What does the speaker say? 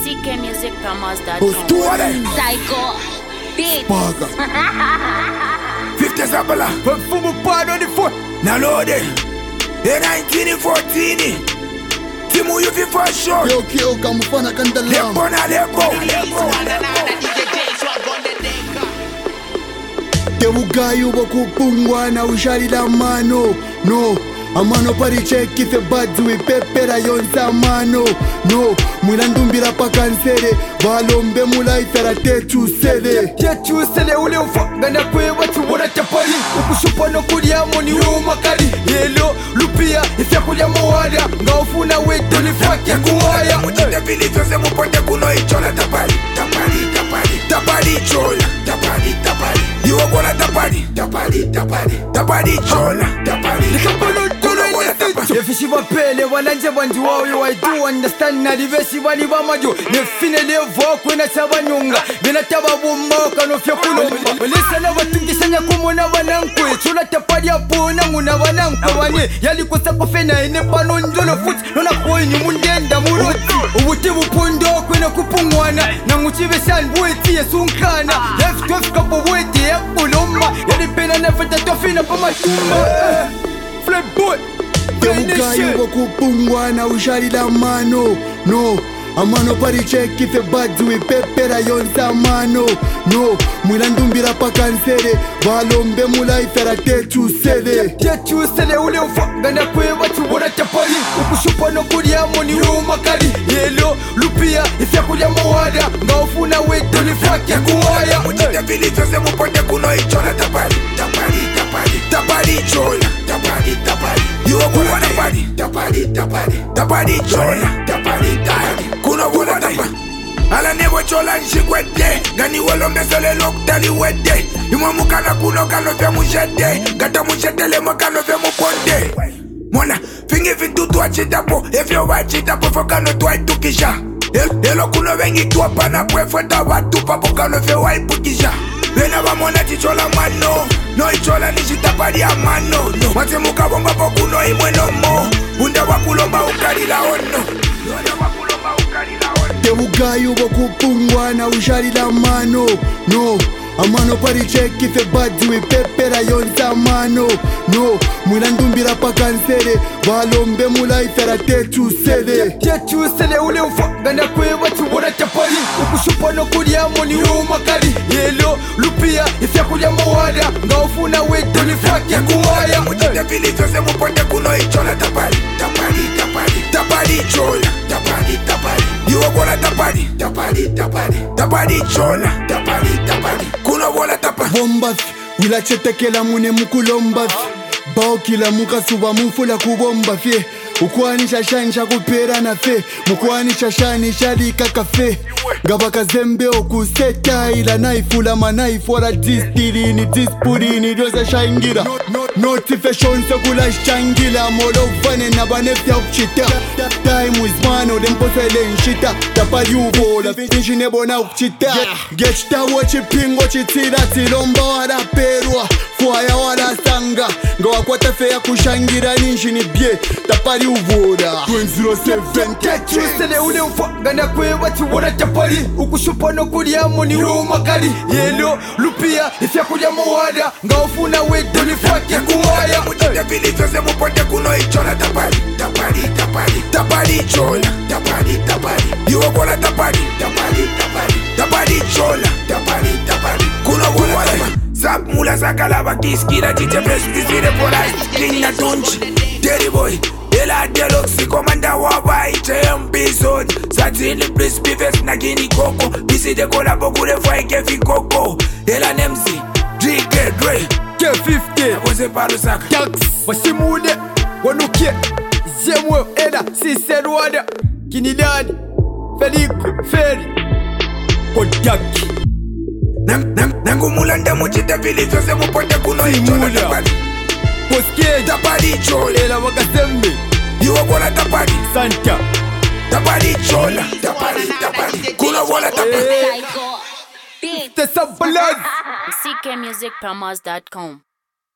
CKmusicPromos.com. Psycho Beat. 50 Zabala Perfume pad on the foot. Now load it 1914 Timu you fi for sure Yo kio kamufana kandalam. Lepo na lepo Tebugayu bakupungwa na ushari la mano. No amano pari cheki fe badu ipepera yonza mano. No mwilandumbira pa kansere balombe mulaifera tetu sele. Tetu sele ule ufagana kwe watu wana chapari. Ukushupa no kulia moni umakari. Yelo lupia ifya kulia mawada. Ngaufuna weto nifaki ya kuwaya. Mujite vili vyose muponde kuno ichola tapari Tapari, tapari, tapari chola Tapari, tapari Iwo kola tapari Tapari, tapari, tapari chola Tapari, tapari Kuno kola tapari Nefishi wapele wananje wanji wao I do understand na divesi wani wamajo Nefine levo kwena chaba nyunga Vina taba bumoka no fya kulomba Walisa na watungisanya kumona wanankwe Chola tapari ya pona muna wanankwe wanye Yali kosa kufena ine pano njolo futi Nona koi ni mundenda muroti Ubuti bupundo kwena kupungwana Na nguchive shan bueti ya sunkana F12 kapo bueti ya kulomba Yali pena nefeta tofina pa matumba Flip boy Tebugayu bakupungwa na ushari la mano. No amano pari cheki fe badu ipepera yonza mano. No mwilandumbira pa kansere balombe mulaifera tetu sele. Tetu sele ule ufagana kwe watu wana chapari. Ukushupa no kulia moni umakari. Yelo lupia ifya kulia mawada. Ngaufuna weto nifaki ya kuwaya. Mujite vili vyose muponde kuno ichola tapari Tapari, tapari, tapari chola Tapari, tapari Iwo kola tapari Tapari, tapari, tapari chola Tapari, tapari Kuno kola tapari Ala nebo chola nshigwede Gani wolo mesole loktali wede Imwa mukana kuno kano vya mushede Gata mushede lemo kano vya muponde Mona, fingi fintu tuwa chitapo Efyo wa chitapo fokano tuwa itukisha Elo kuno vengi tuwa pana kwe Fweta watu papo kano vya wa ipukisha Vena vamona chichola mano No ichola nishitapari ya mano Mate muka bonga po kuno imwe no mo Unda wakulomba ukarila ono Unda wakulomba ukarila ono Tebugayu bakupungwa na ushari la mano. No amano pari cheki fe badu ipepera yonza mano. No mwilandumbira pa kansere balombe mulaifera tetu sele. Tetu sele ule ufagana kwe watu wana chapari. Ukushupa no kulia moni umakari. Yelo lupia ifya kulia mawada. Ngaufuna weto nifaki ya kuwaya. Mujite vili vyose muponde kuno ichola tapari Tapari, tapari, tapari chola Tapari, tapari Iwo kola tapari Tapari, tapari, tapari chola Tapari, tapari Kuno kola tapari Bomba wila chetekela mune mukulomba. Bao kila muka suba mufula kubomba fye. Ukwanisha shanisha kupera na fe. Mukwanisha shanisha lika kafe. Gabaka zembe okuseta ila naifula manaifu wala distilini dispurini doza shangira. Notification se kula shangila molo vane na banefya upchita. Time is mano demposele nshita. Tapari uvola finshi nebona upchita. Gechita wachi pingo chitira tilomba wala perwa. Fuaya wala sanga. Ngawa kwa tefe ya kushangira ninjini bie. Tapari uvola 2007 Tetu sele ule ufagana kwe watu wana chapari. Ukushupa no kulia moni umakari. Yelo lupia ifya kulia mawada. Ngaufuna weto nifaki ya kuwaya. Mujite vili vyose muponde kuno ichola tapari Tapari, tapari, tapari chola Tapari, tapari Iwo kola tapari Tapari, tapari, tapari chola Tapari, tapari Kuno kola tapari Zap mula sakala bakiskira Chiche fresh disire pora King na tunchi Terry boy Ela deluxe komanda waba ite episode Satini please bifes na gini koko Bisi de kolabo kule fwa ikefi koko Ela nemzi Drike Dre K50 Abose palo saka Tax Wasimude Wanukie Zemwe Eda Siserwada Kinidad Felipe Ferry Kodaki Nangu mulanda mujite vili vyose muponde kuno ichola tapari Poske Tapari chola Ela wakasembe Iwo kola tapari Santa Tapari chola Tapari, tapari Kuno kola tapari Psycho Beat. Tessa Balaz